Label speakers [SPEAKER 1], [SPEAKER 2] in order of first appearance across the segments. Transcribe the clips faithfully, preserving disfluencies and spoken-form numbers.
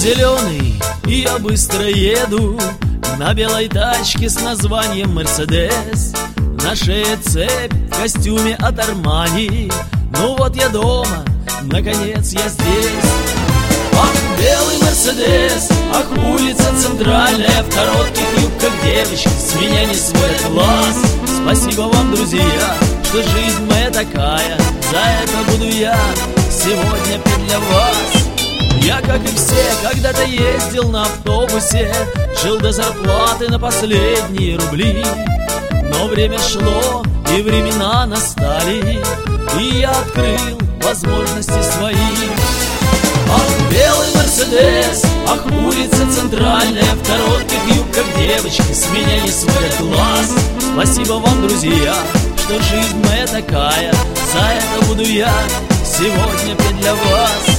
[SPEAKER 1] зеленый, и я быстро еду на белой тачке с названием «Мерседес». На шее цепь, в костюме от Армани. Ну вот я дома, наконец я здесь. Ах, белый Мерседес, ах, улица центральная, в коротких юбках девочки с меня не сводят глаз. Спасибо вам, друзья, что жизнь моя такая. За это буду я сегодня петь для вас. Я, как и все, когда-то ездил на автобусе, жил до зарплаты на последние рубли. Но время шло, и времена настали, и я открыл возможности свои. Ах, белый Мерседес, ах, улица центральная, в коротких юбках девочки с меня не сводят глаз. Спасибо вам, друзья, что жизнь моя такая. За это буду я сегодня петь для вас.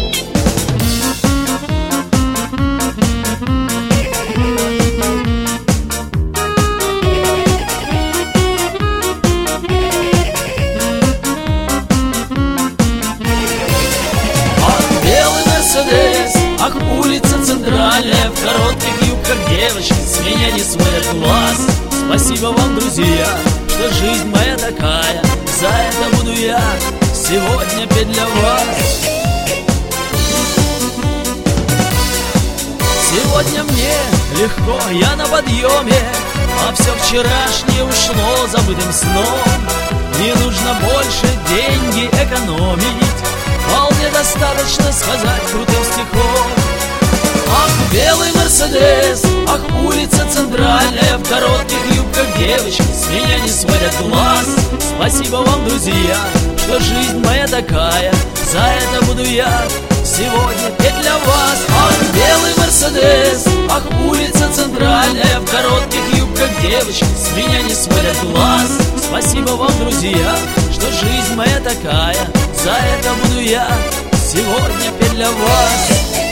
[SPEAKER 1] Ах, улица центральная, в коротких юбках девочки с меня не сводят глаз. Спасибо вам, друзья, что жизнь моя такая. За это буду я сегодня петь для вас. Сегодня мне легко, я на подъеме, а все вчерашнее ушло забытым сном. Не нужно больше деньги экономить, вполне достаточно сказать крутым стихом. Ах, белый Мерседес, ах, улица центральная, в коротких юбках девочки с меня не сводят глаз. Спасибо вам, друзья, что жизнь моя такая. За это буду я сегодня петь для вас. Ах, белый Мерседес, ах, улица центральная, в коротких юбках девочки с меня не сводят глаз. Спасибо вам, друзья, что жизнь моя такая. За это буду я сегодня петь для вас.